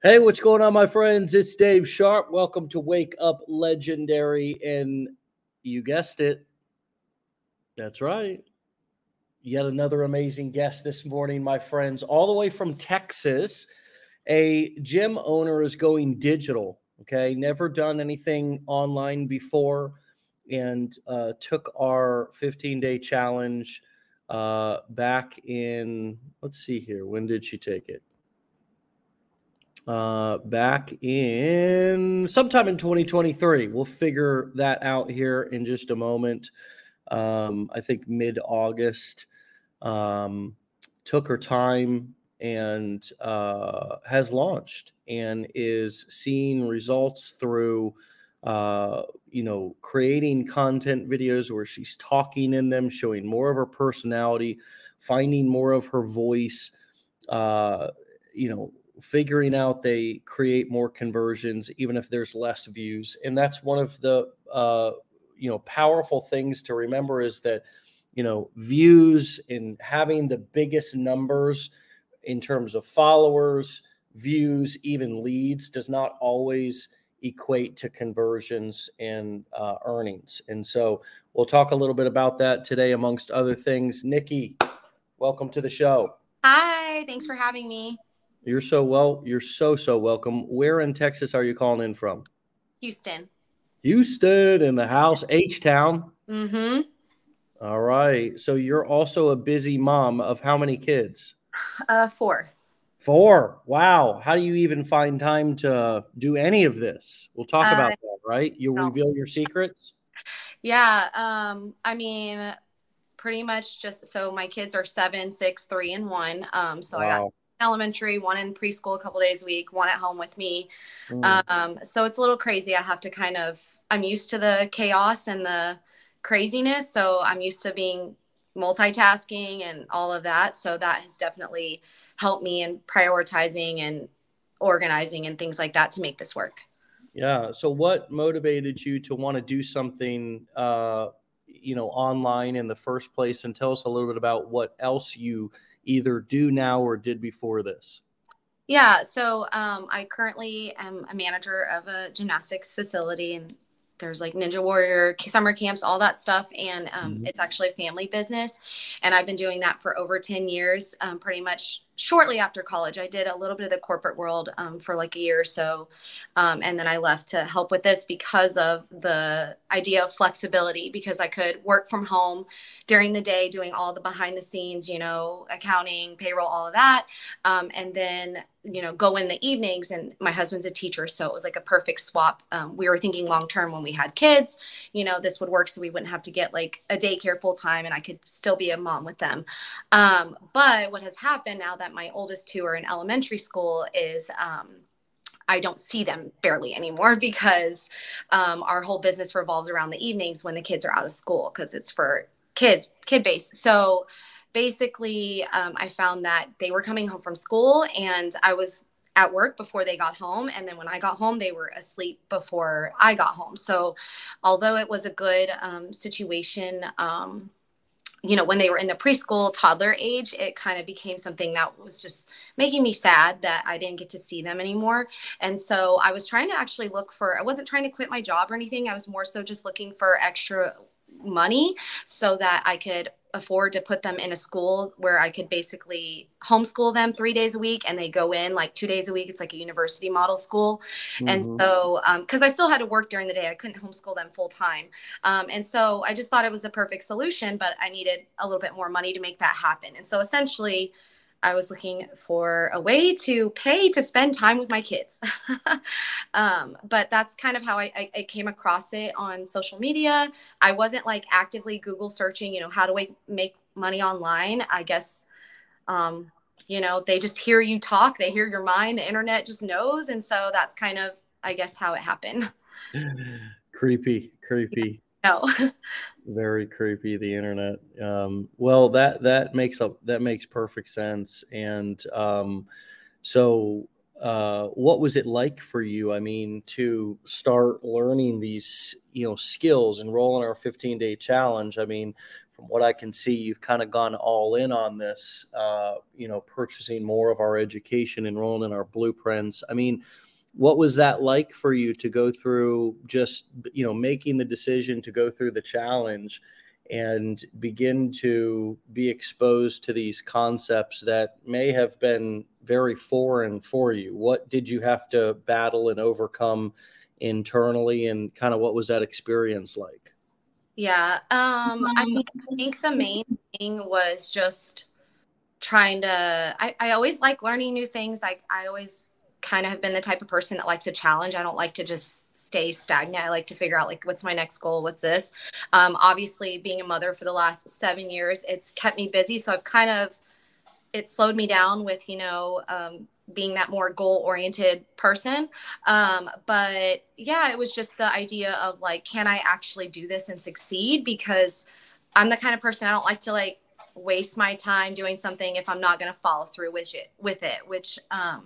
Hey, what's going on, my friends? It's Dave Sharp. Welcome to Wake Up Legendary. And you guessed it. That's right. Yet another amazing guest this morning, my friends, all the way from Texas. A gym owner is going digital. Okay. Never done anything online before and took our 15-day challenge back in, let's see here. When did she take it? Back in sometime in 2023. We'll figure that out here in just a moment. I think mid-August. Um, Took her time and has launched and is seeing results through creating content videos where she's talking in them, showing more of her personality, finding more of her voice, uh, you know, figuring out they create more conversions even if there's less views. And that's one of the powerful things to remember is that views and having the biggest numbers in terms of followers, views, even leads does not always equate to conversions and earnings. And so we'll talk a little bit about that today, amongst other things. Nikki, welcome to the show. Hi, thanks for having me. You're so welcome. Where in Texas are you calling in from? Houston. Houston in the house, H-Town. Mm-hmm. All right. So you're also a busy mom of how many kids? 4. 4. Wow. How do you even find time to do any of this? We'll talk Uh, about that, right? You'll no. reveal your secrets? Yeah. Pretty much just so my kids are 7, 6, 3, and 1. So I got Wow. elementary, one in preschool a couple days a week, one at home with me. Mm. So it's a little crazy. I'm used to the chaos and the craziness. So I'm used to being multitasking and all of that. So that has definitely helped me in prioritizing and organizing and things like that to make this work. Yeah. So what motivated you to want to do something, online in the first place? And tell us a little bit about what else you either do now or did before this. Yeah, so I currently am a manager of a gymnastics facility, and there's like Ninja Warrior summer camps, all that stuff, and Mhm. it's actually a family business, and I've been doing that for over 10 years. Pretty much shortly after college, I did a little bit of the corporate world for like a year or so, and then I left to help with this because of the idea of flexibility, because I could work from home during the day doing all the behind the scenes, accounting, payroll, all of that, and then go in the evenings. And my husband's a teacher, so it was like a perfect swap. We were thinking long term when we had kids, this would work so we wouldn't have to get like a daycare full time and I could still be a mom with them. But what has happened now that my oldest 2 are in elementary school is I don't see them barely anymore because our whole business revolves around the evenings when the kids are out of school, because it's for kid based. So basically, I found that they were coming home from school and I was at work before they got home. And then when I got home, they were asleep before I got home. So although it was a good situation, when they were in the preschool toddler age, it kind of became something that was just making me sad that I didn't get to see them anymore. And so I was trying to actually I wasn't trying to quit my job or anything. I was more so just looking for extra money so that I could afford to put them in a school where I could basically homeschool them 3 days a week and they go in like 2 days a week. It's like a university model school. And Mhm. so, because I still had to work during the day, I couldn't homeschool them full time. And so I just thought it was a perfect solution, but I needed a little bit more money to make that happen. And so essentially, I was looking for a way to pay to spend time with my kids. But that's kind of how I came across it on social media. I wasn't like actively Google searching, how do I make money online? I guess, they just hear you talk, they hear your mind, the internet just knows. And so that's kind of, I guess, how it happened. Creepy. No. Very creepy, the internet. Well, that makes perfect sense. And what was it like for you? I mean, to start learning these, skills, enroll in our 15-day challenge. I mean, from what I can see, you've kind of gone all in on this, purchasing more of our education, enrolling in our blueprints. I mean, what was that like for you to go through just, making the decision to go through the challenge and begin to be exposed to these concepts that may have been very foreign for you? What did you have to battle and overcome internally, and kind of what was that experience like? Yeah. I mean, I think the main thing was just trying to, I always like learning new things. I always kind of have been the type of person that likes a challenge. I don't like to just stay stagnant. I like to figure out, like, what's my next goal? What's this? Obviously being a mother for the last 7 years, it's kept me busy. So I've kind of, it slowed me down with, being that more goal oriented person. But yeah, it was just the idea of, like, can I actually do this and succeed? Because I'm the kind of person, I don't like to, like, waste my time doing something if I'm not going to follow through with it, which,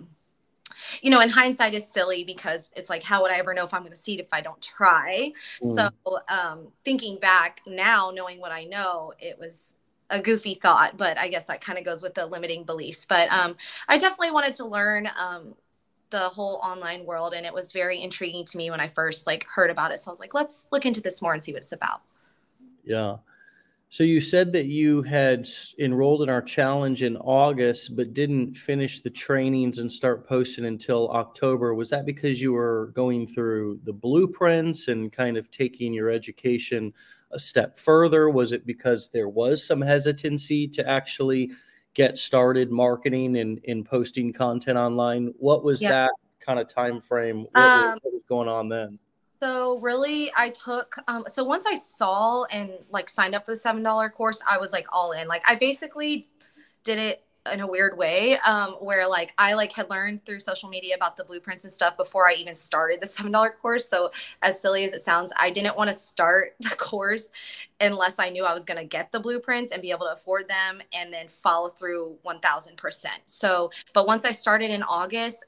in hindsight is silly, because it's like, how would I ever know if I'm going to succeed if I don't try? So, thinking back now, knowing what I know, it was a goofy thought, but I guess that kind of goes with the limiting beliefs. But I definitely wanted to learn the whole online world, and it was very intriguing to me when I first, like, heard about it. So I was like, let's look into this more and see what it's about. Yeah. So you said that you had enrolled in our challenge in August, but didn't finish the trainings and start posting until October. Was that because you were going through the blueprints and kind of taking your education a step further? Was it because there was some hesitancy to actually get started marketing and posting content online? What was Yeah. that kind of time frame? What was going on then? So really, I took, so once I saw and, like, signed up for the $7 course, I was, like, all in. Like, I basically did it in a weird way, where, like, I, like, had learned through social media about the blueprints and stuff before I even started the $7 course. So as silly as it sounds, I didn't want to start the course unless I knew I was going to get the blueprints and be able to afford them and then follow through 1000%. So, but once I started in August,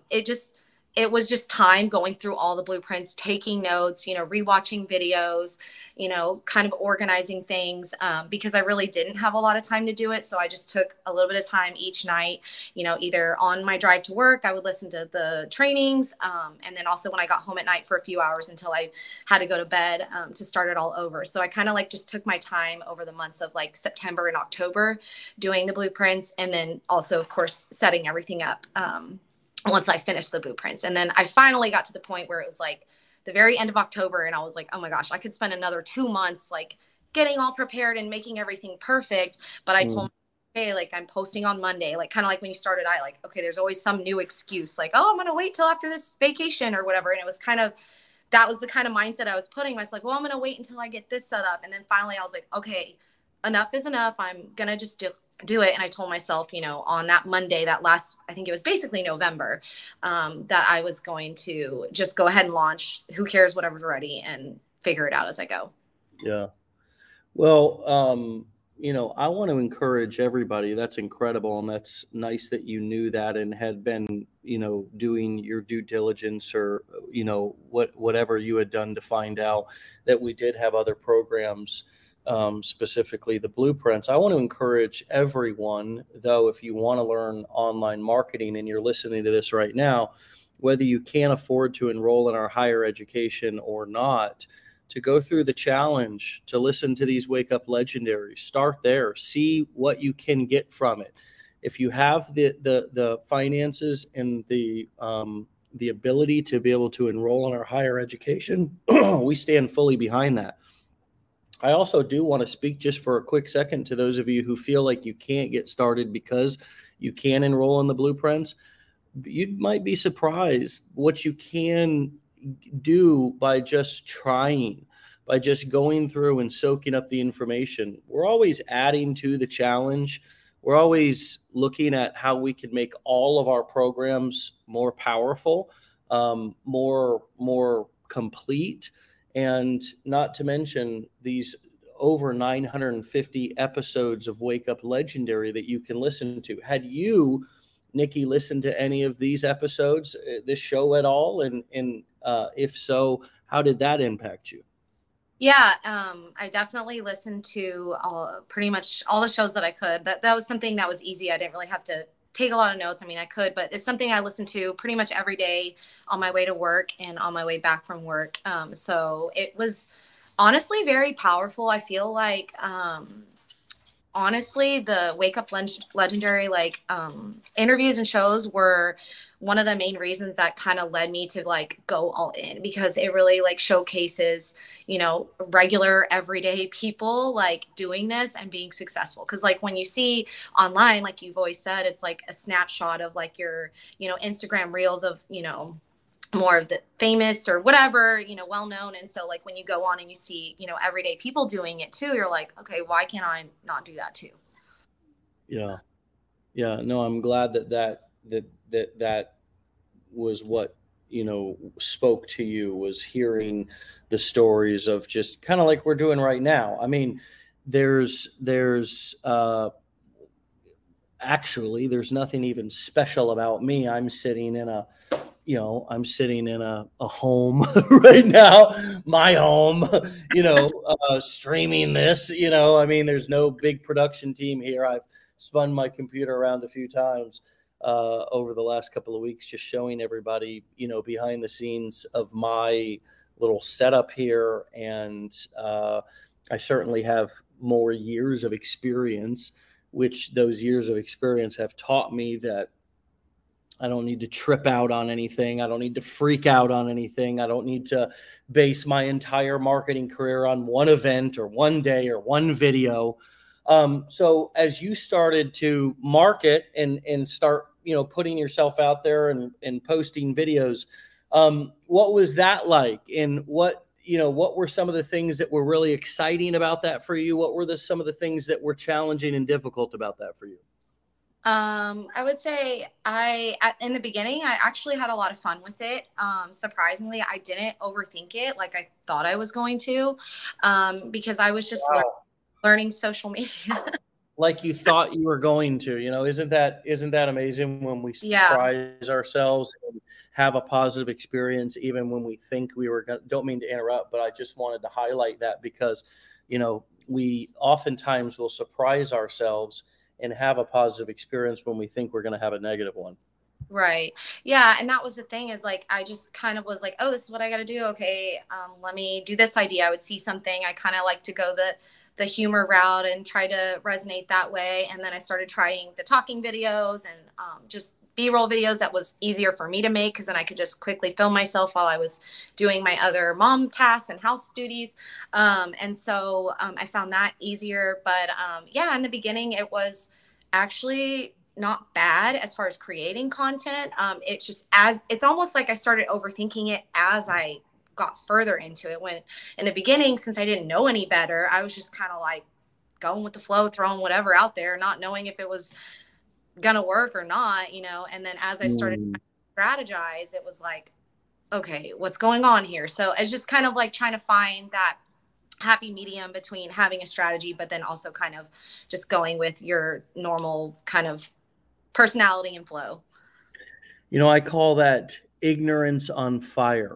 it was just time going through all the blueprints, taking notes, rewatching videos, kind of organizing things, because I really didn't have a lot of time to do it. So I just took a little bit of time each night, either on my drive to work, I would listen to the trainings. And then also when I got home at night for a few hours until I had to go to bed, to start it all over. So I kind of, like, just took my time over the months of, like, September and October doing the blueprints. And then also, of course, setting everything up. Once I finished the blueprints. And then I finally got to the point where it was, like, the very end of October, and I was like, oh my gosh, I could spend another 2 months, like, getting all prepared and making everything perfect. But I told myself, hey, like, I'm posting on Monday, like, kind of like when you started, like, okay, there's always some new excuse, like, oh, I'm going to wait till after this vacation or whatever. And it was kind of, that was the kind of mindset I was putting myself, well, I'm going to wait until I get this set up. And then finally I was like, okay, enough is enough. I'm going to just do it. And I told myself, on that Monday, that last, I think it was basically November, that I was going to just go ahead and launch. Who cares, whatever's ready, and figure it out as I go. Yeah. Well, I want to encourage everybody. That's incredible. And that's nice that you knew that and had been, doing your due diligence, or, whatever you had done to find out that we did have other programs, specifically the blueprints. I want to encourage everyone, though, if you want to learn online marketing and you're listening to this right now, whether you can afford to enroll in our higher education or not, to go through the challenge, to listen to these Wake Up Legendaries. Start there, see what you can get from it. If you have the finances and the ability to be able to enroll in our higher education, we stand fully behind that. I also do want to speak just for a quick second to those of you who feel like you can't get started because you can enroll in the blueprints. You might be surprised what you can do by just trying, by just going through and soaking up the information. We're always adding to the challenge. We're always looking at how we can make all of our programs more powerful, more complete, and not to mention these over 950 episodes of Wake Up Legendary that you can listen to. Had you, Nikki, listened to any of these episodes, this show at all? And if so, how did that impact you? Yeah, I definitely listened to pretty much all the shows that I could. That was something that was easy. I didn't really have to take a lot of notes. I mean, I could, but it's something I listened to pretty much every day on my way to work and on my way back from work. So it was honestly very powerful. I feel like honestly the legendary like interviews and shows were one of the main reasons that kind of led me to like go all in, because it really like showcases, you know, regular everyday people like doing this and being successful. Because like when you see online, like you've always said, it's like a snapshot of like your, you know, Instagram reels of, you know, more of the famous or whatever, you know, well known. And so like when you go on and you see, you know, everyday people doing it too, you're like, okay, why can't I not do that too? Yeah. Yeah. No, I'm glad that was what, spoke to you, was hearing the stories of just kind of like we're doing right now. I mean, there's actually there's nothing even special about me. I'm sitting in a home right now, my home, streaming this. I mean, there's no big production team here. I've spun my computer around a few times over the last couple of weeks, just showing everybody, behind the scenes of my little setup here. And I certainly have more years of experience, which those years of experience have taught me that I don't need to trip out on anything. I don't need to freak out on anything. I don't need to base my entire marketing career on one event or one day or one video. So as you started to market and start, putting yourself out there and posting videos, what was that like? And what were some of the things that were really exciting about that for you? What were some of the things that were challenging and difficult about that for you? I would say in the beginning, I actually had a lot of fun with it. Surprisingly, I didn't overthink it like I thought I was going to, because I was just Wow. learning social media. Like you thought you were going to, isn't that amazing when we Yeah. surprise ourselves and have a positive experience even when we think we were going to. Don't mean to interrupt, but I just wanted to highlight that because, we oftentimes will surprise ourselves and have a positive experience when we think we're going to have a negative one. Right. Yeah. And that was the thing, is like, I just kind of was like, oh, this is what I got to do. Okay. Let me do this idea. I would see something. I kind of like to go the humor route and try to resonate that way. And then I started trying the talking videos and just B-roll videos that was easier for me to make, because then I could just quickly film myself while I was doing my other mom tasks and house duties. And so I found that easier. But yeah, in the beginning, it was actually not bad as far as creating content. It's just, as it's almost like I started overthinking it as I got further into it. When in the beginning, since I didn't know any better, I was just kind of like going with the flow, throwing whatever out there, not knowing if it was gonna work or not, you know. And then as I started Mm. to strategize, it was like, okay, what's going on here? So it's just kind of like trying to find that happy medium between having a strategy, but then also kind of just going with your normal kind of personality and flow. I call that ignorance on fire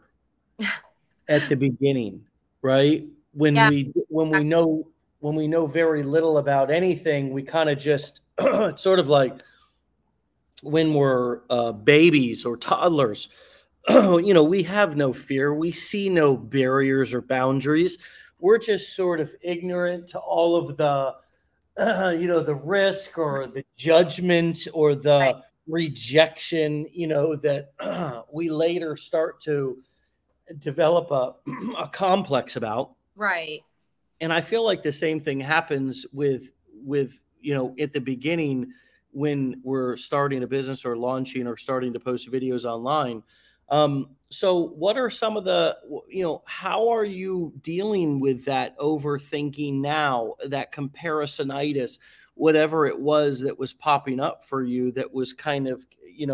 at the beginning, right? When Yeah. we when we know when we know very little about anything, we kind of just it's sort of like when we're babies or toddlers. We have no fear. We see no barriers or boundaries. We're just sort of ignorant to all of the, the risk or the judgment or Right. the rejection, that we later start to develop a complex about. Right. And I feel like the same thing happens with at the beginning when we're starting a business or launching or starting to post videos online. So what are some of the, how are you dealing with that overthinking now, that comparisonitis, whatever it was that was popping up for you, that was kind of,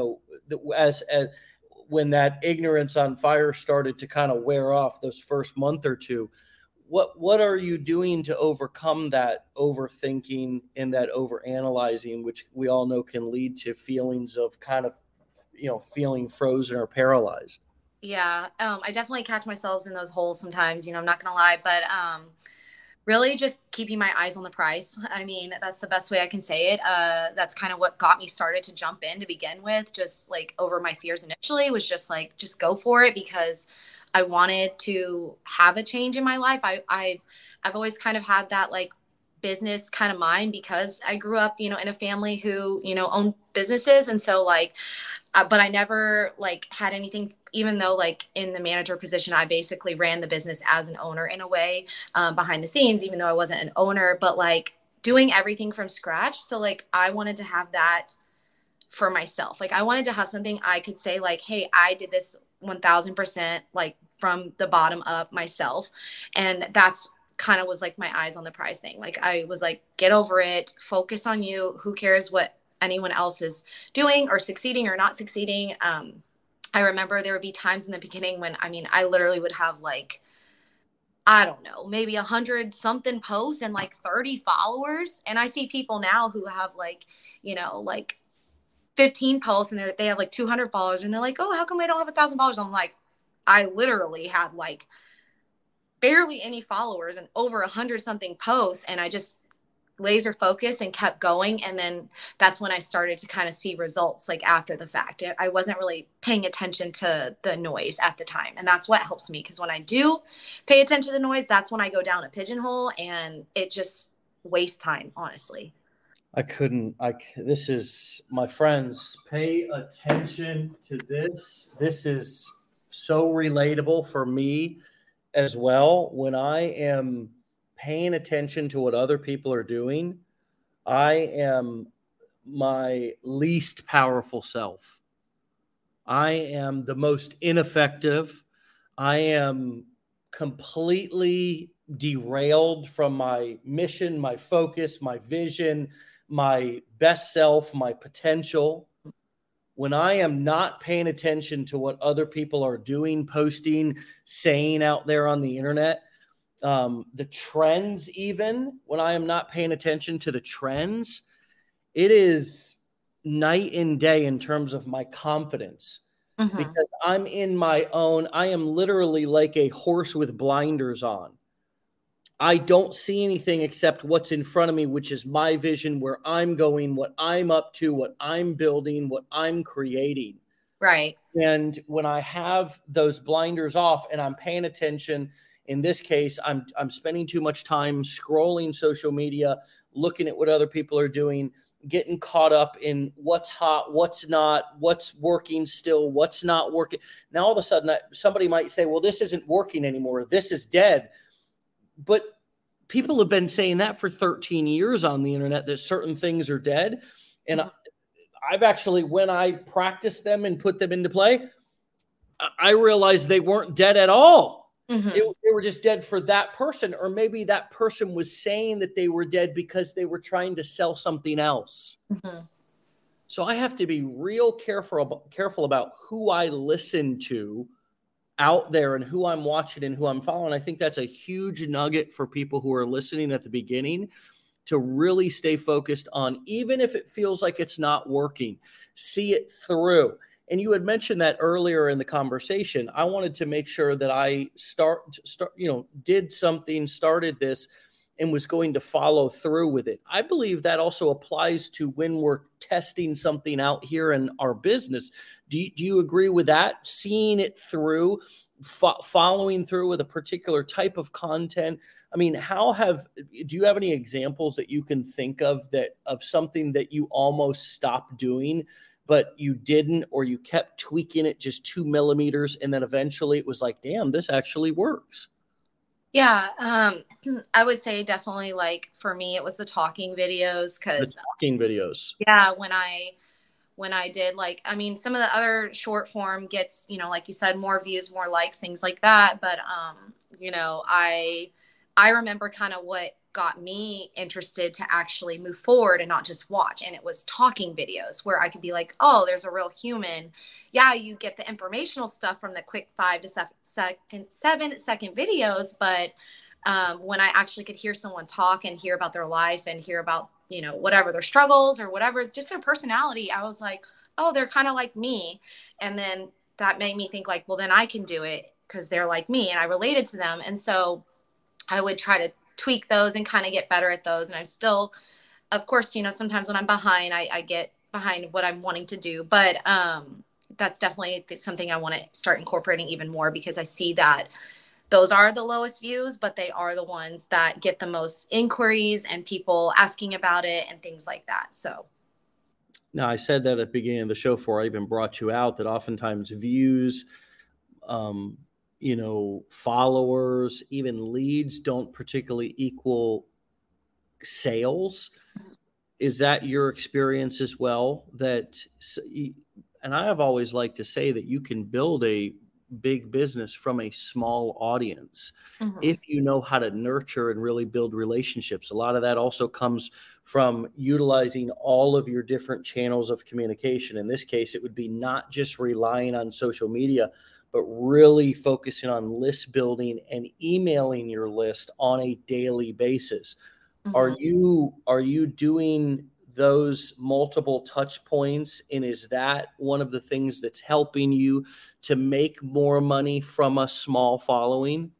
as when that ignorance on fire started to kind of wear off those first month or two, what are you doing to overcome that overthinking and that overanalyzing, which we all know can lead to feelings of kind of, feeling frozen or paralyzed? Yeah. I definitely catch myself in those holes sometimes, I'm not gonna lie, but really just keeping my eyes on the prize. I mean, that's the best way I can say it. That's kind of what got me started to jump in to begin with, just like over my fears initially was just like, just go for it because I wanted to have a change in my life. I've always kind of had that like business kind of mind because I grew up, in a family who, owned businesses. And so like, but I never like had anything, even though like in the manager position, I basically ran the business as an owner in a way, behind the scenes, even though I wasn't an owner, but like doing everything from scratch. So like I wanted to have that for myself. Like I wanted to have something I could say like, hey, I did this 1000% like from the bottom up myself. And that's kind of was like my eyes on the prize thing. Like I was like, get over it, focus on you. Who cares what anyone else is doing or succeeding or not succeeding? I remember there would be times in the beginning when, I mean, I literally would have like, I don't know, maybe 100 something posts and like 30 followers. And I see people now who have like, like 15 posts and they have like 200 followers and they're like, oh, how come I don't have 1,000 followers? I'm like, I literally had like barely any followers and over 100 something posts. And I just laser focused and kept going. And then that's when I started to kind of see results like after the fact. I wasn't really paying attention to the noise at the time. And that's what helps me because when I do pay attention to the noise, that's when I go down a pigeonhole and it just wastes time, honestly. This is, my friends, pay attention to this. This is so relatable for me as well. When I am paying attention to what other people are doing, I am my least powerful self. I am the most ineffective. I am completely derailed from my mission, my focus, my vision, my best self, my potential. When I am not paying attention to what other people are doing, posting, saying out there on the internet, the trends, even when I am not paying attention to the trends, it is night and day in terms of my confidence Mm-hmm. because I'm in my own, I am literally like a horse with blinders on. I don't see anything except what's in front of me, which is my vision, where I'm going, what I'm up to, what I'm building, what I'm creating. Right. And when I have those blinders off and I'm paying attention, in this case, I'm spending too much time scrolling social media, looking at what other people are doing, getting caught up in what's hot, what's not, what's working still, what's not working. Now all of a sudden somebody might say, well, this isn't working anymore. This is dead. But people have been saying that for 13 years on the internet, that certain things are dead. And Mm-hmm. I've actually, when I practice them and put them into play, I realized they weren't dead at all. Mm-hmm. They were just dead for that person, or maybe that person was saying that they were dead because they were trying to sell something else. Mm-hmm. So I have to be real careful about who I listen to out there and who I'm watching and who I'm following. I think that's a huge nugget for people who are listening at the beginning, to really stay focused on, even if it feels like it's not working, see it through. And you had mentioned that earlier in the conversation. I wanted to make sure that I did something, started this, and was going to follow through with it. I believe that also applies to when we're testing something out here in our business. Do you agree with that? Seeing it through, following through with a particular type of content. I mean, do you have any examples that you can think of of something that you almost stopped doing, but you didn't, or you kept tweaking it just 2 millimeters, and then eventually it was like, damn, this actually works? Yeah, I would say definitely like for me it was the talking videos The because talking videos. yeah, when I did like I mean some of the other short form gets, like you said, more views, more likes, things like that. But I remember kind of what got me interested to actually move forward and not just watch. And it was talking videos where I could be like, oh, there's a real human. Yeah, you get the informational stuff from the quick 7 second videos, but when I actually could hear someone talk and hear about their life and hear about, whatever their struggles or whatever, just their personality, I was like, oh, they're kind of like me. And then that made me think like, well, then I can do it because they're like me and I related to them. And so I would try to tweak those and kind of get better at those. And I'm still, of course, sometimes when I'm behind, I get behind what I'm wanting to do. But that's definitely something I want to start incorporating even more, because I see that those are the lowest views, but they are the ones that get the most inquiries and people asking about it and things like that. So. Now, I said that at the beginning of the show before I even brought you out, that oftentimes views, um, followers, even leads don't particularly equal sales. Is that your experience as well? And I have always liked to say that you can build a big business from a small audience Mm-hmm. if you know how to nurture and really build relationships. A lot of that also comes from utilizing all of your different channels of communication. In this case, it would be not just relying on social media, but really focusing on list building and emailing your list on a daily basis. Mm-hmm. Are you doing those multiple touch points, and is that one of the things that's helping you to make more money from a small following?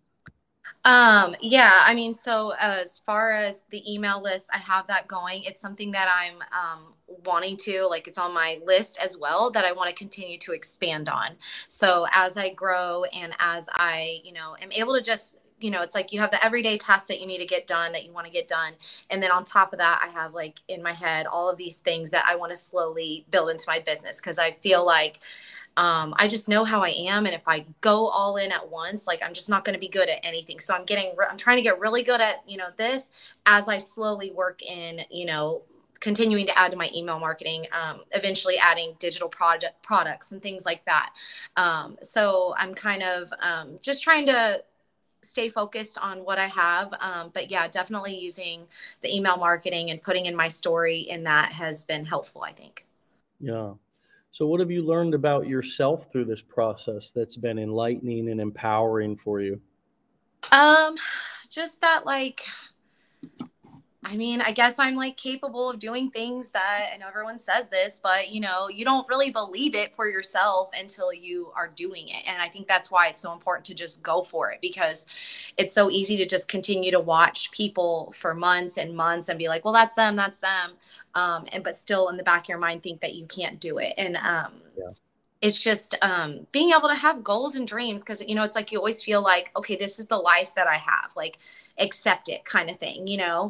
Yeah, I mean, so as far as the email list, I have that going. It's something that I'm wanting to, like, it's on my list as well, that I want to continue to expand on. So as I grow and as I, am able to just, it's like you have the everyday tasks that you need to get done, that you want to get done. And then on top of that, I have like in my head all of these things that I want to slowly build into my business, because I feel like I just know how I am. And if I go all in at once, like, I'm just not going to be good at anything. So I'm trying to get really good at, this as I slowly work in, continuing to add to my email marketing, eventually adding digital products and things like that. So I'm kind of just trying to stay focused on what I have. But yeah, definitely using the email marketing and putting in my story in that has been helpful, I think. Yeah. So what have you learned about yourself through this process that's been enlightening and empowering for you? Um, just that, like, I mean, I guess I'm like capable of doing things that, I know everyone says this, but you don't really believe it for yourself until you are doing it. And I think that's why it's so important to just go for it, because it's so easy to just continue to watch people for months and months and be like, well, that's them, that's them. And but still in the back of your mind think that you can't do it. And Yeah. it's just being able to have goals and dreams, because it's like you always feel like, okay, this is the life that I have, like, accept it kind of thing,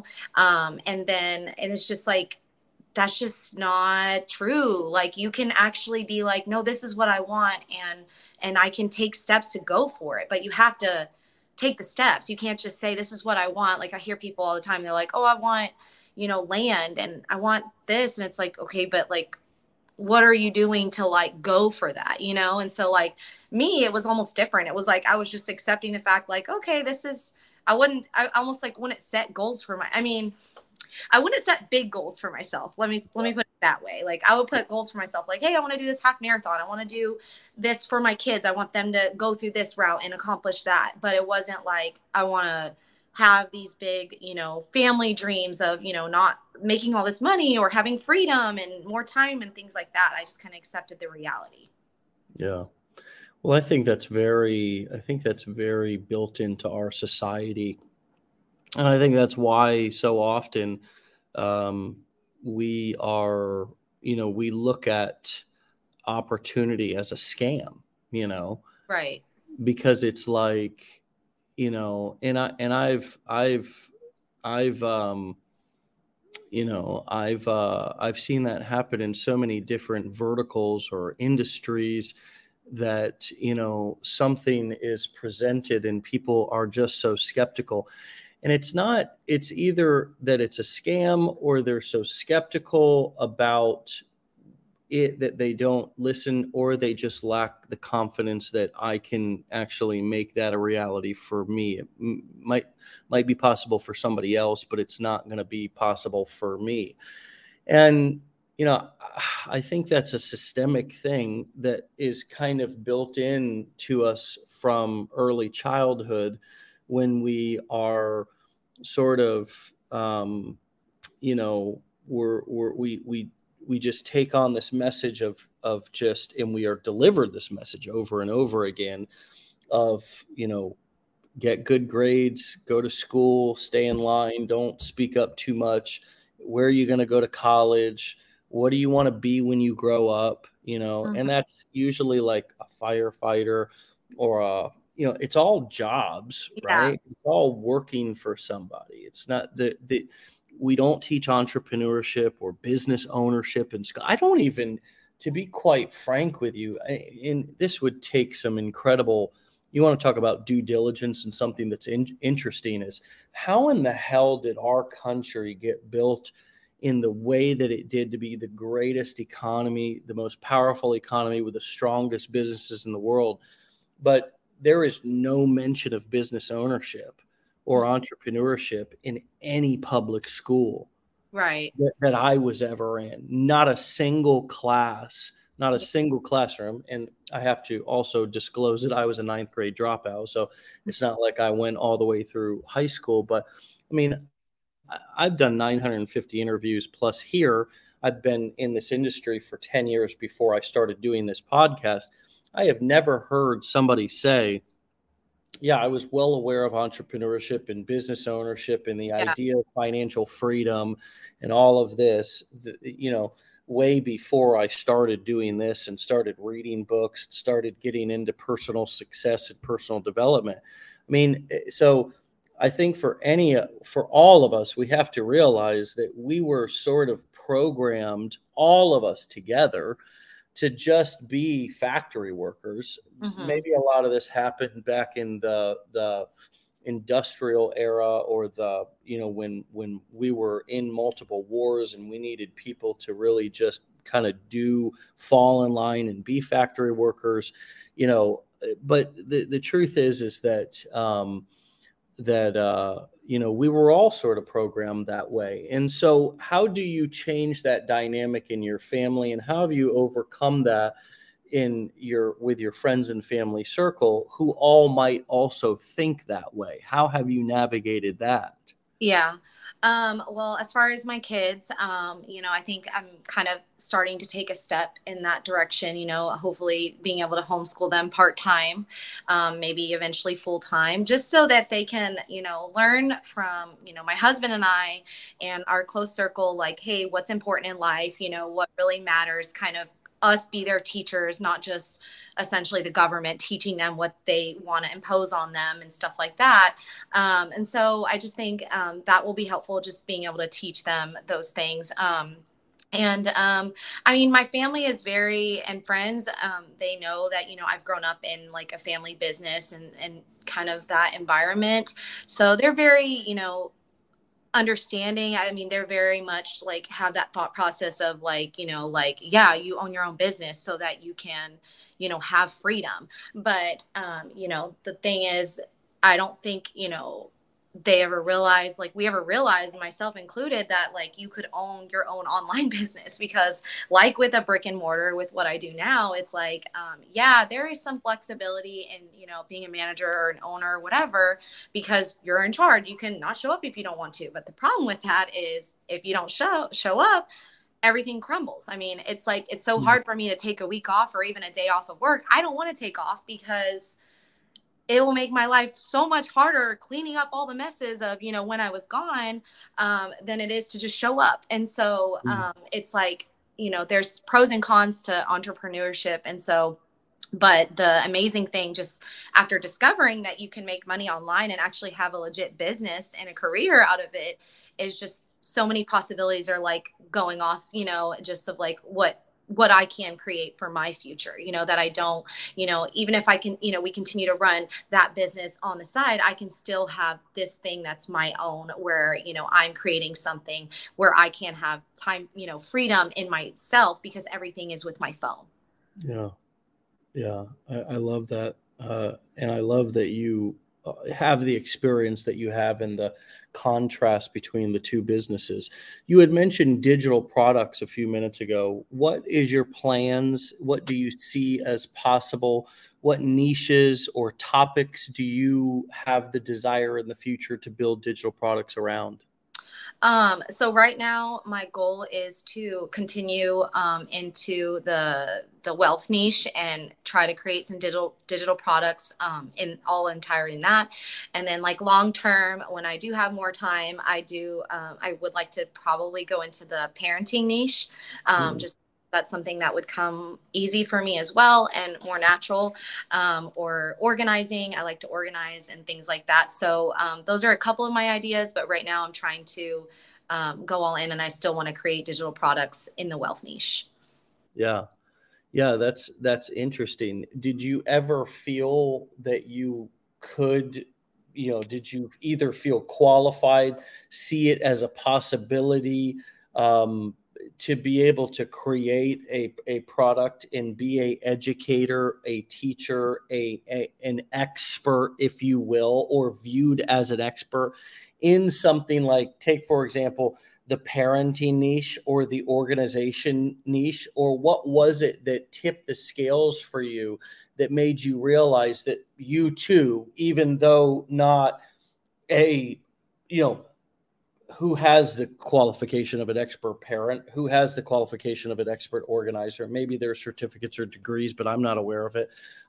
and it's just like, that's just not true. Like, you can actually be like, no, this is what I want, and I can take steps to go for it, but you have to take the steps. You can't just say, this is what I want. Like, I hear people all the time, they're like, oh, I want land, and I want this, and it's like, okay, but like, what are you doing to like go for that, and so, like, me, it was almost different. It was like I was just accepting the fact, like, okay, this is, I almost like wouldn't set goals for I mean, I wouldn't set big goals for myself. Let me put it that way. Like, I would put goals for myself, like, hey, I want to do this half marathon, I want to do this for my kids, I want them to go through this route and accomplish that. But it wasn't like I want to have these big, family dreams of, not making all this money or having freedom and more time and things like that. I just kind of accepted the reality. Yeah. Well, I think that's very built into our society. And I think that's why so often um, we are, we look at opportunity as a scam, you know, Right. because it's like, and I've I've seen that happen in so many different verticals or industries, that something is presented and people are just so skeptical. And it's either that it's a scam, or they're so skeptical about it that they don't listen, or they just lack the confidence that I can actually make that a reality for me. It might be possible for somebody else, but it's not going to be possible for me. And you know, I think that's a systemic thing that is kind of built in to us from early childhood, when we are sort of you know we're we we just take on this message of just, and we are delivered this message over and over again of, get good grades, go to school, stay in line, don't speak up too much. Where are you going to go to college? What do you want to be when you grow up? And Mhm. that's usually like a firefighter or it's all jobs, Yeah. right? It's all working for somebody. It's not the we don't teach entrepreneurship or business ownership in school. I don't even, to be quite frank with you, and this would take some incredible, you want to talk about due diligence, and something that's interesting is how in the hell did our country get built in the way that it did to be the greatest economy, the most powerful economy with the strongest businesses in the world? But there is no mention of business ownership or Mhm. entrepreneurship in any public school Right. that I was ever in. Not a single class, not a Yeah. single classroom. And I have to also disclose that I was a ninth grade dropout. So it's not like I went all the way through high school. But I mean, I've done 950 interviews plus here. I've been in this industry for 10 years before I started doing this podcast. I have never heard somebody say, yeah, I was well aware of entrepreneurship and business ownership and the Yeah. idea of financial freedom and all of this, way before I started doing this and started reading books, started getting into personal success and personal development. I mean, so I think for all of us, we have to realize that we were sort of programmed, all of us together, to just be factory workers. Hmm. Maybe a lot of this happened back in the industrial era, or when we were in multiple wars and we needed people to really just kind of do fall in line and be factory workers. But the truth is that we were all sort of programmed that way. And so how do you change that dynamic in your family, and how have you overcome that with your friends and family circle who all might also think that way? How have you navigated that? Yeah. Well, as far as my kids, I think I'm kind of starting to take a step in that direction, hopefully being able to homeschool them part time, maybe eventually full time, just so that they can, learn from, my husband and I and our close circle, like, hey, what's important in life, what really matters, kind of us be their teachers, not just essentially the government teaching them what they want to impose on them and stuff like that. And so I just think that will be helpful, just being able to teach them those things. And I mean, my family is very, and friends, they know that, I've grown up in like a family business and kind of that environment. So they're very, understanding. I mean, they're very much like have that thought process of like, like, yeah, you own your own business so that you can, have freedom. But, the thing is, I don't think, they ever realized, like we ever realized, myself included, that like you could own your own online business. Because like with a brick and mortar, with what I do now, it's like, yeah, there is some flexibility in, being a manager or an owner or whatever, because you're in charge. You can not show up if you don't want to. But the problem with that is if you don't show up, everything crumbles. I mean, it's like it's so Mhm. hard for me to take a week off or even a day off of work. I don't want to take off because it will make my life so much harder cleaning up all the messes of, when I was gone, than it is to just show up. And so it's like, there's pros and cons to entrepreneurship. And so, but the amazing thing, just after discovering that you can make money online and actually have a legit business and a career out of it, is just so many possibilities are like going off, just of like what I can create for my future, that I don't, even if I can, we continue to run that business on the side, I can still have this thing that's my own, where, I'm creating something where I can have time, freedom in myself, because everything is with my phone. Yeah. Yeah, I love that. And I love that you have the experience that you have and the contrast between the two businesses. You had mentioned digital products a few minutes ago. What is your plans? What do you see as possible? What niches or topics do you have the desire in the future to build digital products around? So right now, my goal is to continue into the wealth niche and try to create some digital products entirely in that. And then like long term, when I do have more time, I would like to probably go into the parenting niche. Just that's something that would come easy for me as well and more natural, or organizing. I like to organize and things like that. So those are a couple of my ideas, but right now I'm trying to go all in, and I still want to create digital products in the wealth niche. Yeah. Yeah, that's interesting. Did you ever feel that you could, did you either feel qualified, see it as a possibility, to be able to create a product and be a educator, a teacher, an expert, if you will, or viewed as an expert in something like, take for example, the parenting niche or the organization niche? Or what was it that tipped the scales for you that made you realize that you too, even though not a, who has the qualification of an expert parent, who has the qualification of an expert organizer, maybe their certificates or degrees, but I'm not aware of it.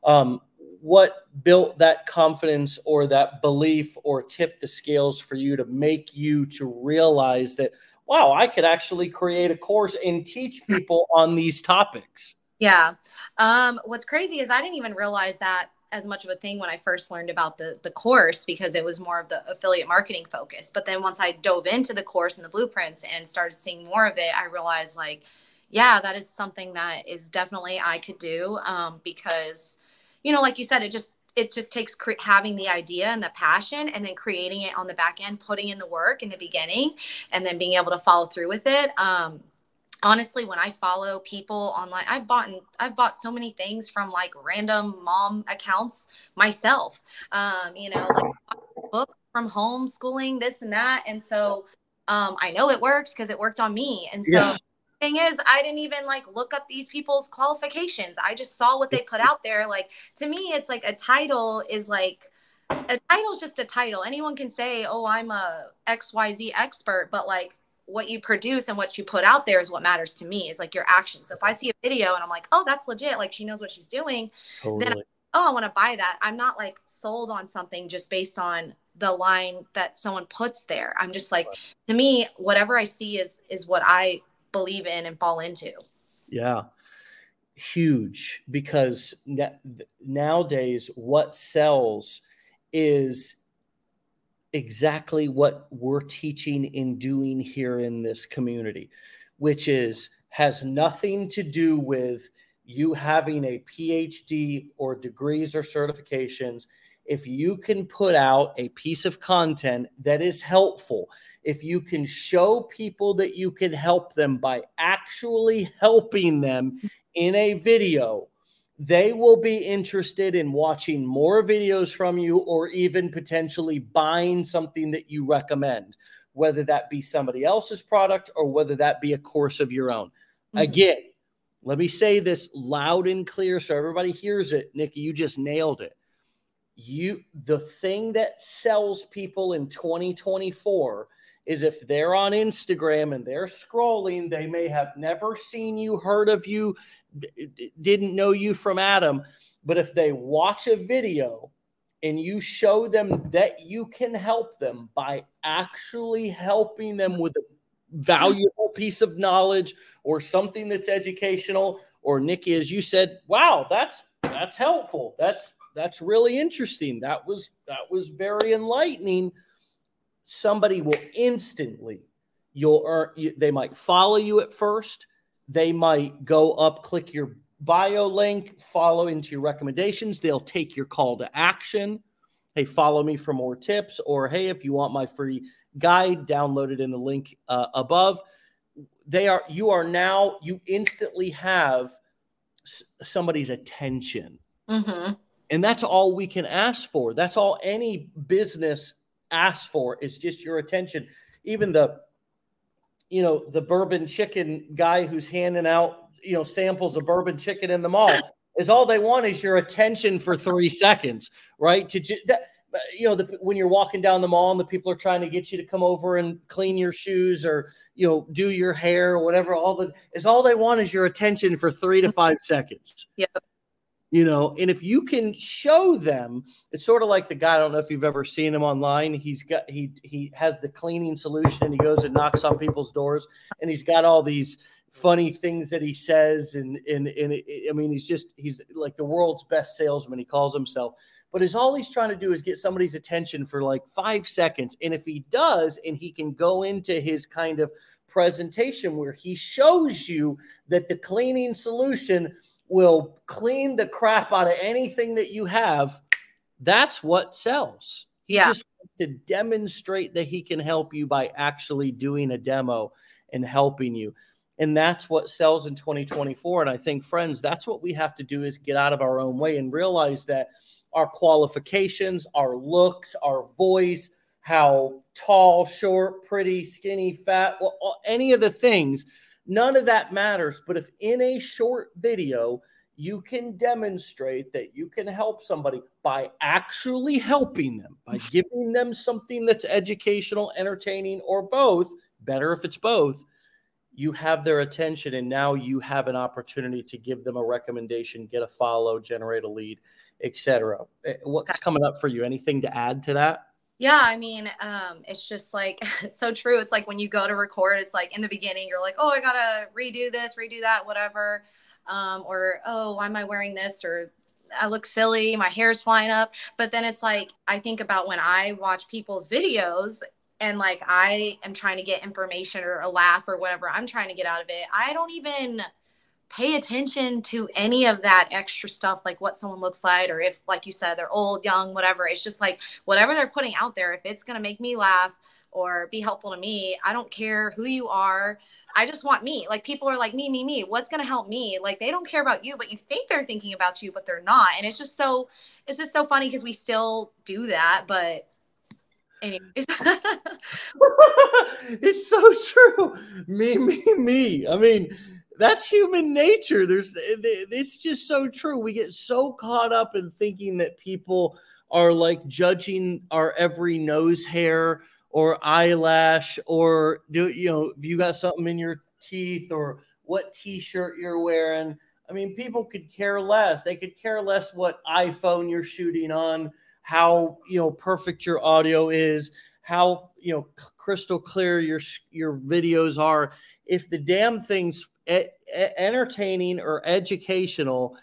What built that confidence or that belief or tipped the scales for you to make you to realize that, wow, I could actually create a course and teach people on these topics? Yeah. What's crazy is I didn't even realize that as much of a thing when I first learned about the course, because it was more of the affiliate marketing focus. But then once I dove into the course and the blueprints and started seeing more of it, I realized like, yeah, that is something that is definitely I could do, because, like you said, it just takes having the idea and the passion and then creating it on the back end, putting in the work in the beginning, and then being able to follow through with it. Honestly, when I follow people online, I've bought so many things from like random mom accounts myself, like books from homeschooling, this and that. And so I know it works because it worked on me. And so Yeah. the thing is, I didn't even like look up these people's qualifications. I just saw what they put out there. Like, to me, it's like a title is just a title. Anyone can say, oh, I'm a XYZ expert, but like, what you produce and what you put out there is what matters to me, is like your action. So if I see a video and I'm like, oh, that's legit, like she knows what she's doing, then I want to buy that. I'm not like sold on something just based on the line that someone puts there. I'm just like, to me, whatever I see is what I believe in and fall into. Yeah. Huge, because nowadays what sells is exactly what we're teaching and doing here in this community, which has nothing to do with you having a PhD or degrees or certifications. If you can put out a piece of content that is helpful, if you can show people that you can help them by actually helping them in a video, they will be interested in watching more videos from you, or even potentially buying something that you recommend, whether that be somebody else's product or whether that be a course of your own. Mm-hmm. Again, let me say this loud and clear so everybody hears it. Nikki, you just nailed it. The thing that sells people in 2024 is if they're on Instagram and they're scrolling, they may have never seen you, heard of you, didn't know you from Adam. But if they watch a video and you show them that you can help them by actually helping them with a valuable piece of knowledge or something that's educational, or Nikki, as you said, wow, that's helpful. That's really interesting. That was very enlightening. Somebody will instantly, they might follow you at first. They might go up, click your bio link, follow into your recommendations. They'll take your call to action. Hey, follow me for more tips. Or, hey, if you want my free guide, download it in the link above. You instantly have somebody's attention. Mm-hmm. And that's all we can ask for. That's all any business asks for, is just your attention. Even the bourbon chicken guy who's handing out, samples of bourbon chicken in the mall, is all they want is your attention for 3 seconds, right? when you're walking down the mall and the people are trying to get you to come over and clean your shoes or, do your hair or whatever, all they want is your attention for 3 to 5 seconds. Yep. And if you can show them, it's sort of like the guy, I don't know if you've ever seen him online. He has the cleaning solution and he goes and knocks on people's doors and he's got all these funny things that he says. And he's like the world's best salesman. He calls himself, but all he's trying to do is get somebody's attention for like 5 seconds. And if he does, and he can go into his kind of presentation where he shows you that the cleaning solution will clean the crap out of anything that you have, that's what sells. He just wants to demonstrate that he can help you by actually doing a demo and helping you. And that's what sells in 2024. And I think, friends, that's what we have to do, is get out of our own way and realize that our qualifications, our looks, our voice, how tall, short, pretty, skinny, fat, any of the things, none of that matters. But if in a short video, you can demonstrate that you can help somebody by actually helping them, by giving them something that's educational, entertaining, or both, better if it's both, you have their attention. And now you have an opportunity to give them a recommendation, get a follow, generate a lead, etc. What's coming up for you? Anything to add to that? Yeah, I mean, it's just like, it's so true. It's like when you go to record, it's like in the beginning, you're like, oh, I gotta redo this, redo that, whatever. Or, oh, why am I wearing this? Or I look silly, my hair's flying up. But then it's like, I think about when I watch people's videos and like I am trying to get information or a laugh or whatever I'm trying to get out of it. I don't even pay attention to any of that extra stuff, like what someone looks like, or if, like you said, they're old, young, whatever. It's just like whatever they're putting out there, if it's going to make me laugh or be helpful to me, I don't care who you are. I just want me. Like, people are like, me. What's going to help me? Like, they don't care about you, but you think they're thinking about you, but they're not. And it's just so funny because we still do that. But anyways. It's so true. Me. I mean, that's human nature. It's just so true. We get so caught up in thinking that people are like judging our every nose hair or eyelash, or if you got something in your teeth, or what t-shirt you're wearing. I mean, people could care less. They could care less what iPhone you're shooting on, how perfect your audio is, how crystal clear your videos are. If the damn thing's entertaining or educational,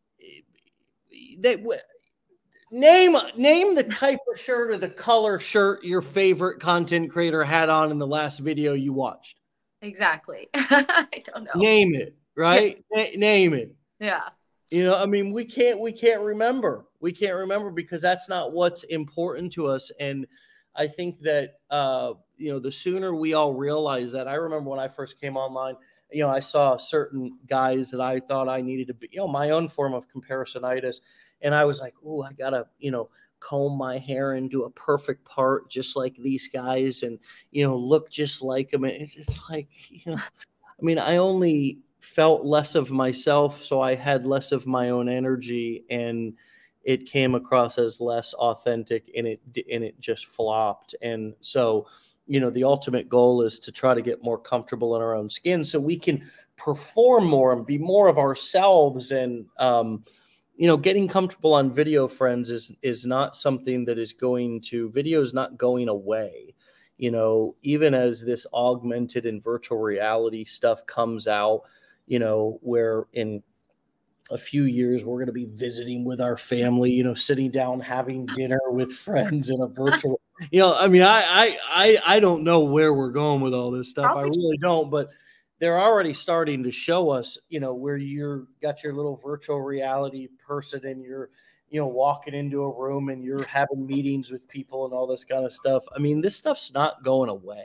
name the type of shirt or the color shirt your favorite content creator had on in the last video you watched. Exactly. I don't know. Name it, right? Yeah. Name it. Yeah. I mean, we can't remember. We can't remember because that's not what's important to us. And I think that, the sooner we all realize that. I remember when I first came online, I saw certain guys that I thought I needed to be, my own form of comparisonitis. And I was like, oh, I got to, comb my hair and do a perfect part just like these guys and, look just like them. And it's like, I mean, I only felt less of myself, so I had less of my own energy, and it came across as less authentic, and it just flopped. And so, the ultimate goal is to try to get more comfortable in our own skin so we can perform more and be more of ourselves. And, getting comfortable on video, friends, is not something that video is not going away. Even as this augmented and virtual reality stuff comes out, where in a few years we're going to be visiting with our family, sitting down, having dinner with friends in a virtual, I mean, I don't know where we're going with all this stuff. I really don't, but they're already starting to show us, where you're got your little virtual reality person and you're, walking into a room and you're having meetings with people and all this kind of stuff. I mean, this stuff's not going away.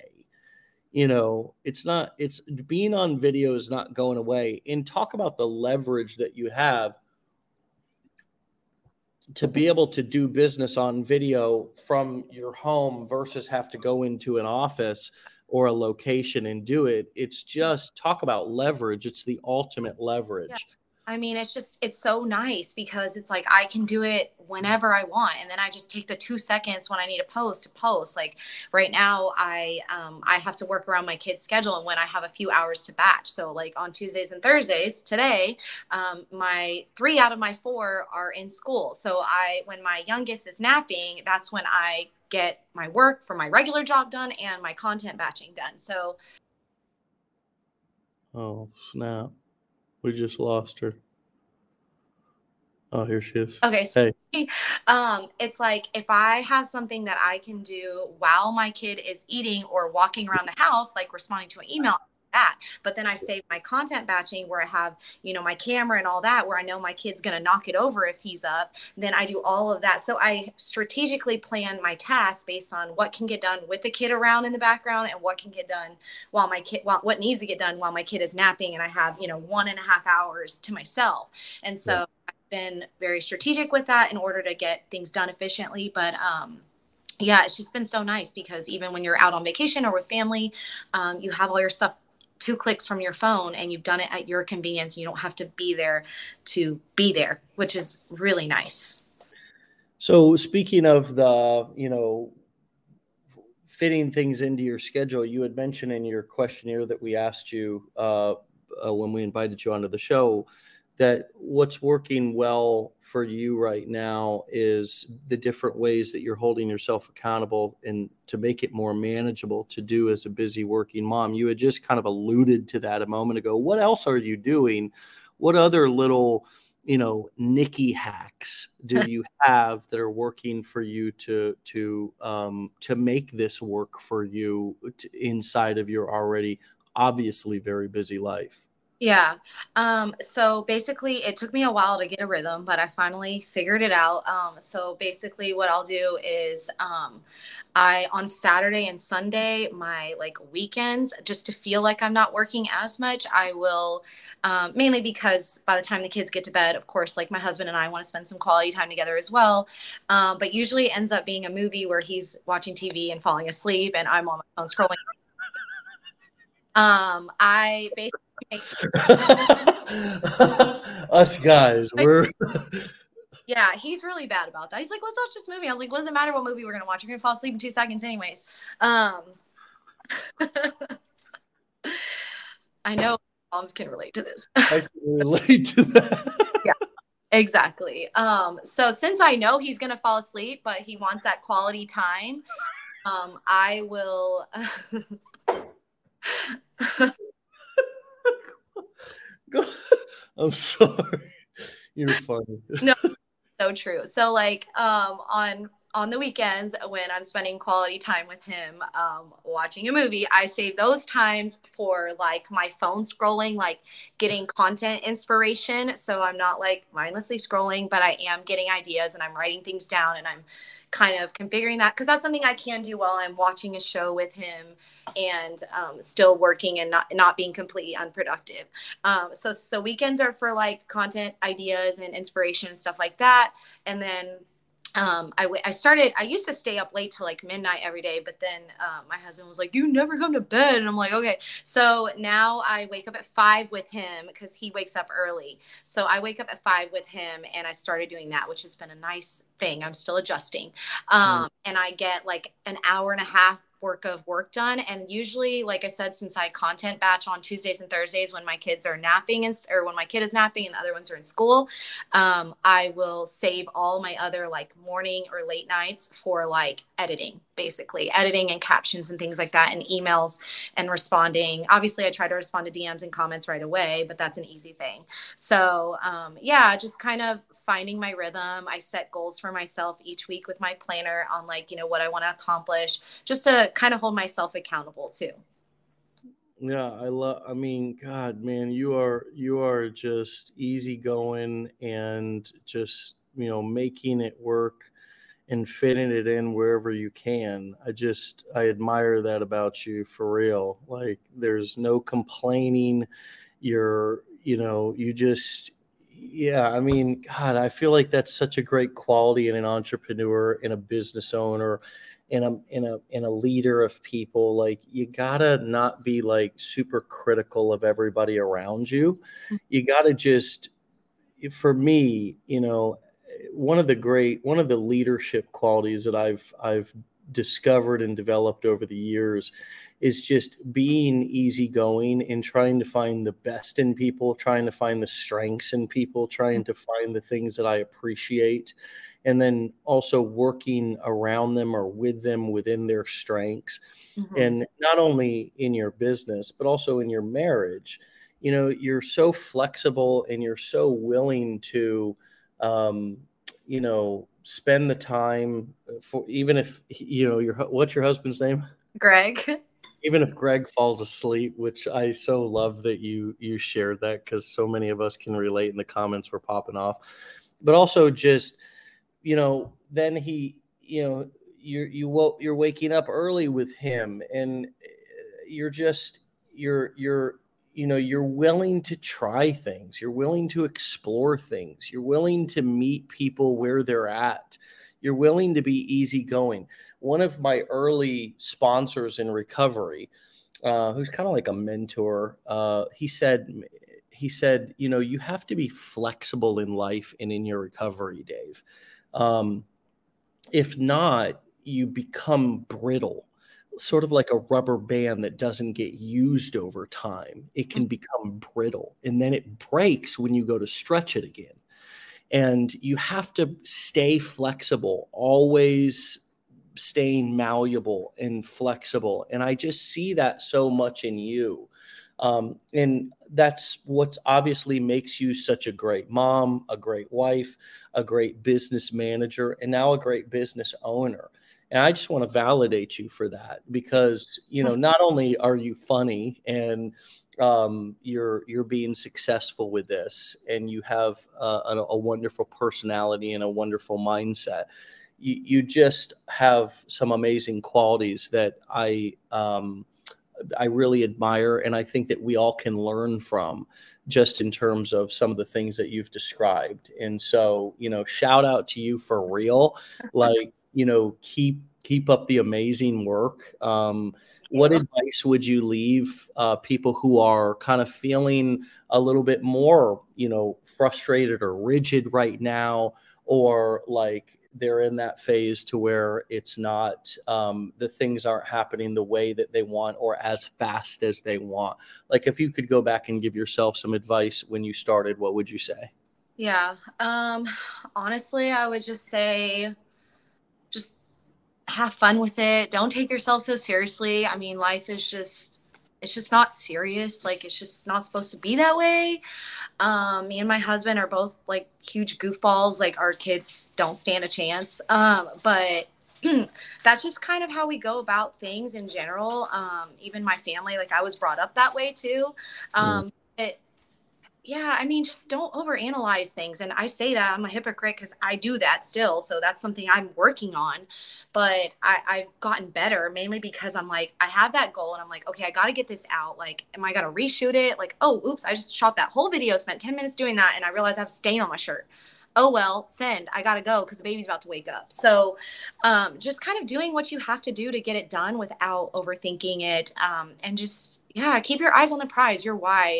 It's being on video is not going away. And talk about the leverage that you have to be able to do business on video from your home versus have to go into an office or a location and do it. It's just talk about leverage. It's the ultimate leverage. I mean, it's so nice because it's like I can do it whenever I want. And then I just take the 2 seconds when I need to post. Like right now, I have to work around my kid's schedule and when I have a few hours to batch. So like on Tuesdays and Thursdays today, my 3 out of my 4 are in school. So when my youngest is napping, that's when I get my work for my regular job done and my content batching done. So Oh, snap. We just lost her. Oh, here she is. okay, so Hey. it's like if I have something that I can do while my kid is eating or walking around the house, like responding to an email, that. But then I save my content batching where I have, my camera and all that, where I know my kid's gonna knock it over if he's up. Then I do all of that. So I strategically plan my tasks based on what can get done with the kid around in the background and what can get done what needs to get done while my kid is napping, and I have 1.5 hours to myself. And so been very strategic with that in order to get things done efficiently. But yeah, it's just been so nice because even when you're out on vacation or with family, you have all your stuff 2 clicks from your phone and you've done it at your convenience. You don't have to be there to be there, which is really nice. So speaking of the, fitting things into your schedule, you had mentioned in your questionnaire that we asked you when we invited you onto the show that what's working well for you right now is the different ways that you're holding yourself accountable and to make it more manageable to do as a busy working mom. You had just kind of alluded to that a moment ago. What else are you doing? What other little, Nikki hacks do you have that are working for you to make this work for you inside of your already obviously very busy life? Yeah. So basically it took me a while to get a rhythm, but I finally figured it out. So basically what I'll do is I on Saturday and Sunday, my like weekends, just to feel like I'm not working as much, I will mainly because by the time the kids get to bed, of course, like my husband and I want to spend some quality time together as well. But usually it ends up being a movie where he's watching TV and falling asleep and I'm on my phone scrolling. I basically make Us guys, we're Yeah, he's really bad about that. He's like, let's watch this movie. I was like, what does it matter what movie we're gonna watch? You're gonna fall asleep in 2 seconds anyways. Um I know moms can relate to this. I can relate to that. Yeah, exactly. So since I know he's gonna fall asleep, but he wants that quality time, I will I'm sorry. You're funny. no, so true. So like on the weekends when I'm spending quality time with him watching a movie, I save those times for like my phone scrolling, like getting content inspiration. So I'm not like mindlessly scrolling, but I am getting ideas and I'm writing things down and I'm kind of configuring that because that's something I can do while I'm watching a show with him and still working and not being completely unproductive. So weekends are for like content ideas and inspiration and stuff like that. And then I used to stay up late till like midnight every day, but then my husband was like, you never come to bed. And I'm like, okay. So now I wake up at 5 with him because he wakes up early. So I wake up at 5 with him and I started doing that, which has been a nice thing. I'm still adjusting. And I get like an hour and a half work done. And usually, like I said, since I content batch on Tuesdays and Thursdays when my kids are napping or when my kid is napping and the other ones are in school, I will save all my other like morning or late nights for like editing, basically editing and captions and things like that and emails and responding. Obviously I try to respond to DMs and comments right away, but that's an easy thing. So yeah, just kind of finding my rhythm. I set goals for myself each week with my planner on like, what I want to accomplish just to kind of hold myself accountable too. Yeah, I mean, God, man, you are just easygoing and just, making it work and fitting it in wherever you can. I admire that about you for real. Like there's no complaining. You just, yeah, I mean, God, I feel like that's such a great quality in an entrepreneur, in a business owner, in a leader of people. Like you gotta not be like super critical of everybody around you. You gotta just for me, one of the leadership qualities that I've discovered and developed over the years is just being easygoing and trying to find the best in people, trying to find the strengths in people, trying to find the things that I appreciate, and then also working around them or with them within their strengths. Mhm. And not only in your business, but also in your marriage. You're so flexible and you're so willing to, um, spend the time for, even if, what's your husband's name? Greg. Even if Greg falls asleep, which I so love that you shared that, because so many of us can relate, and the comments were popping off. But also just, then you're waking up early with him, and you're just you're willing to try things, you're willing to explore things, you're willing to meet people where they're at, you're willing to be easygoing. One of my early sponsors in recovery, who's kind of like a mentor, he said, you have to be flexible in life and in your recovery, Dave. um, if not, you become brittle, sort of like a rubber band that doesn't get used over time. It can become brittle, and then it breaks when you go to stretch it again. And you have to stay flexible, always staying malleable and flexible. And I just see that so much in you. And that's what obviously makes you such a great mom, a great wife, a great business manager, and now a great business owner. And I just want to validate you for that, because, not only are you funny, and you're being successful with this, and you have a wonderful personality and a wonderful mindset. You just have some amazing qualities that I really admire, and I think that we all can learn from, just in terms of some of the things that you've described. And so, shout out to you for real. Like, keep up the amazing work. What You. advice would you leave people who are kind of feeling a little bit more, frustrated or rigid right now, or like they're in that phase to where it's not, the things aren't happening the way that they want or as fast as they want? Like, if you could go back and give yourself some advice when you started, what would you say? Yeah. Honestly, I would just say, just have fun with it. Don't take yourself so seriously. I mean, life is just, it's just not serious. Like, it's just not supposed to be that way. Me and my husband are both like huge goofballs. Like, our kids don't stand a chance. But that's just kind of how we go about things in general. Even my family, like, I was brought up that way too. Mm. But yeah, I mean, just don't overanalyze things. And I say that I'm a hypocrite because I do that still. So that's something I'm working on. But I've gotten better, mainly because I'm like, I have that goal and I'm like, okay, I got to get this out. Like, am I going to reshoot it? Like, oh, oops, I just shot that whole video, spent 10 minutes doing that. And I realized I have a stain on my shirt. Oh, well, send. I got to go because the baby's about to wake up. So just kind of doing what you have to do to get it done without overthinking it. And just, yeah, keep your eyes on the prize, your why.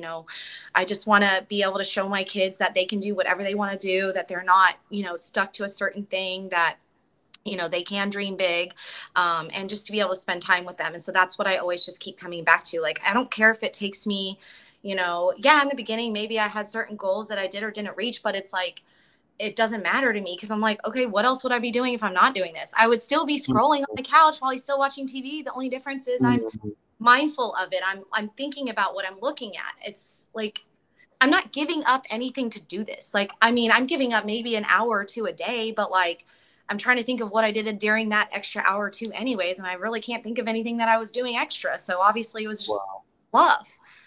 I just want to be able to show my kids that they can do whatever they want to do, that they're not, stuck to a certain thing, that, they can dream big, and just to be able to spend time with them. And so that's what I always just keep coming back to. Like, I don't care if it takes me, yeah, in the beginning, maybe I had certain goals that I did or didn't reach, but it's like, it doesn't matter to me because I'm like, okay, what else would I be doing if I'm not doing this? I would still be scrolling on the couch while he's still watching TV. The only difference is I'm Mm. mindful of it. I'm thinking about what I'm looking at. It's like, I'm not giving up anything to do this. Like, I mean, I'm giving up maybe an hour or two a day, but like, I'm trying to think of what I did during that extra hour or two anyways. And I really can't think of anything that I was doing extra. So obviously it was just Wow. love.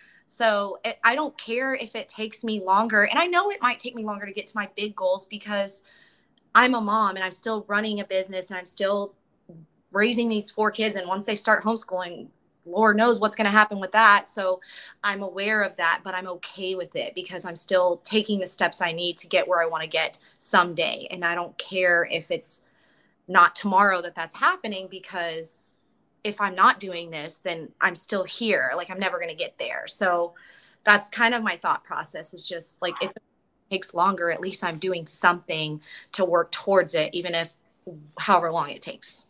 So I don't care if it takes me longer. And I know it might take me longer to get to my big goals because I'm a mom and I'm still running a business and I'm still raising these four kids. And once they start homeschooling, Lord knows what's going to happen with that. So I'm aware of that, but I'm okay with it because I'm still taking the steps I need to get where I want to get someday. And I don't care if it's not tomorrow that that's happening, because if I'm not doing this, then I'm still here. Like, I'm never going to get there. So that's kind of my thought process, is just like, it's takes longer, at least I'm doing something to work towards it, even if however long it takes.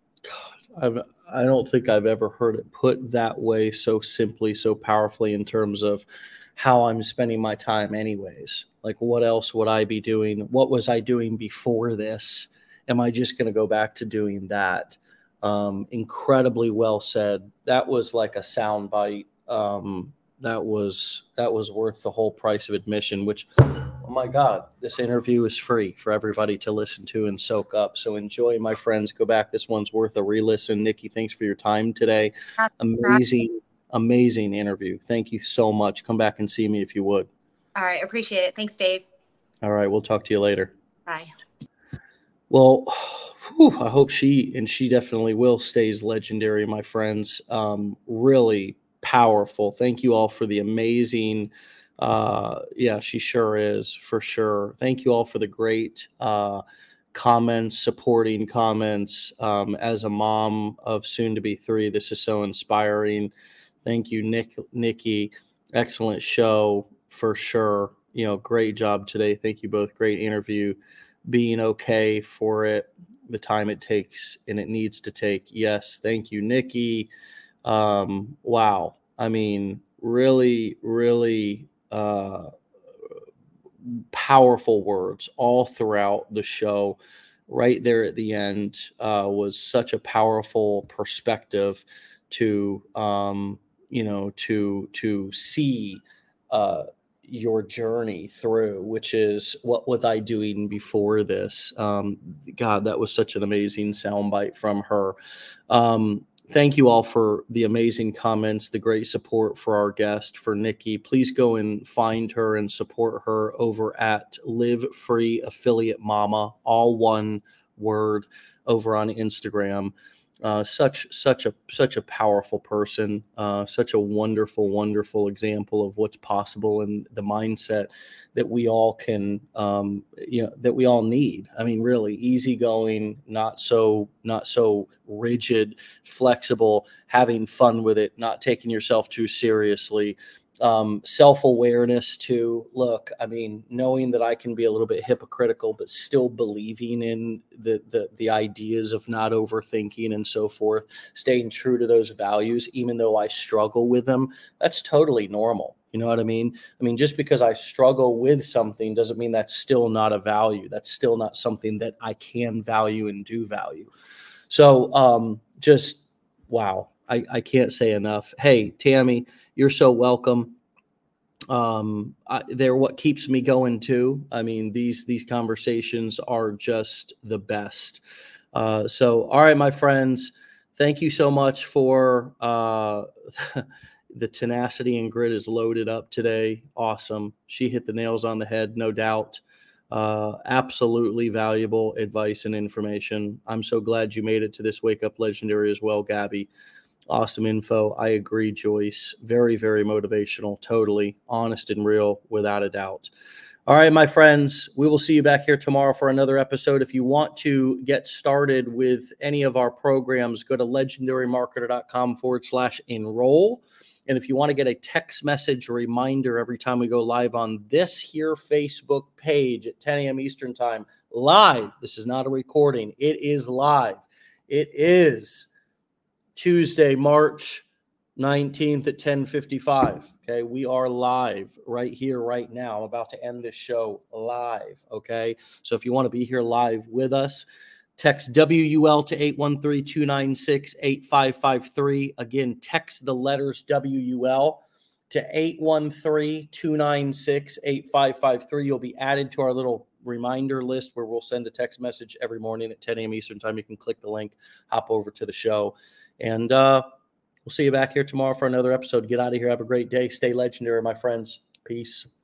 I don't think I've ever heard it put that way, so simply, so powerfully, in terms of how I'm spending my time anyways. Like, what else would I be doing? What was I doing before this? Am I just going to go back to doing that? Incredibly well said. That was like a sound bite. That was worth the whole price of admission, which, oh my God, this interview is free for everybody to listen to and soak up. So enjoy, my friends. Go back. This one's worth a re-listen. Nikki, thanks for your time today. Amazing, amazing interview. Thank you so much. Come back and see me if you would. All right. Appreciate it. Thanks, Dave. All right. We'll talk to you later. Bye. Well, I hope she definitely will stays legendary, my friends. Really powerful. Thank you all for the amazing. Yeah, she sure is, for sure. Thank you all for the great comments, supporting comments. As a mom of soon to be 3, this is so inspiring. Thank you, Nikki. Excellent show for sure. Great job today. Thank you both. Great interview. Being okay for it, the time it takes and it needs to take. Yes. Thank you, Nikki. Wow. I mean, really, really powerful words all throughout the show. Right there at the end was such a powerful perspective to, to see your journey through, which is, what was I doing before this? God, that was such an amazing soundbite from her. Thank you all for the amazing comments, the great support for our guest, for Nikki. Please go and find her and support her over at Live Free Affiliate Mama, all one word, over on Instagram. Such a powerful person, such a wonderful, wonderful example of what's possible and the mindset that we all can, that we all need. I mean, really easygoing, not so rigid, flexible, having fun with it, not taking yourself too seriously. Self-awareness too. Look, I mean, knowing that I can be a little bit hypocritical, but still believing in the ideas of not overthinking and so forth, staying true to those values, even though I struggle with them. That's totally normal. You know what I mean? I mean, just because I struggle with something doesn't mean that's still not a value. That's still not something that I can value and do value. So just wow. I can't say enough. Hey, Tammy, you're so welcome. They're what keeps me going too. I mean, these conversations are just the best. So, all right, my friends, thank you so much for the tenacity and grit is loaded up today. Awesome. She hit the nails on the head, no doubt. Absolutely valuable advice and information. I'm so glad you made it to this Wake Up Legendary as well, Gabby. Awesome info. I agree, Joyce. Very, very motivational. Totally honest and real, without a doubt. All right, my friends, we will see you back here tomorrow for another episode. If you want to get started with any of our programs, go to legendarymarketer.com/enroll. And if you want to get a text message reminder every time we go live on this here Facebook page at 10 a.m. Eastern time, live. This is not a recording. It is live. It is Tuesday, March 19th at 10:55. Okay. We are live right here, right now. I'm about to end this show live. Okay. So if you want to be here live with us, text WUL to 813-296-8553. Again, text the letters WUL to 813-296-8553. You'll be added to our little reminder list where we'll send a text message every morning at 10 a.m. Eastern time. You can click the link, hop over to the show. And we'll see you back here tomorrow for another episode. Get out of here. Have a great day. Stay legendary, my friends. Peace.